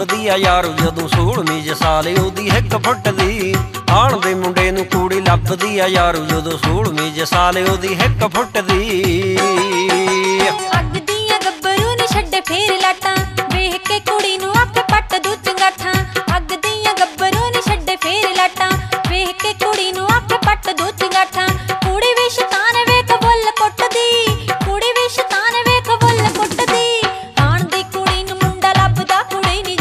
ਲੱਭਦੀ ਆ ਯਾਰ ਜਦੋਂ 16ਵੀਂ ਜਸਾਲ ਉਹਦੀ 1 ਫੁੱਟ ਦੀ। ਆਣ ਦੇ ਮੁੰਡੇ ਨੂੰ ਕੁੜੀ ਲੱਭਦੀ ਆ ਯਾਰ ਜਦੋਂ 16ਵੀਂ ਜਸਾਲ ਉਹਦੀ 1 ਫੁੱਟ ਦੀ। ਅੱਗ ਦੀਆਂ ਗੱਭਰੂ ਨੂੰ ਛੱਡ ਫੇਰ ਲਾਟਾਂ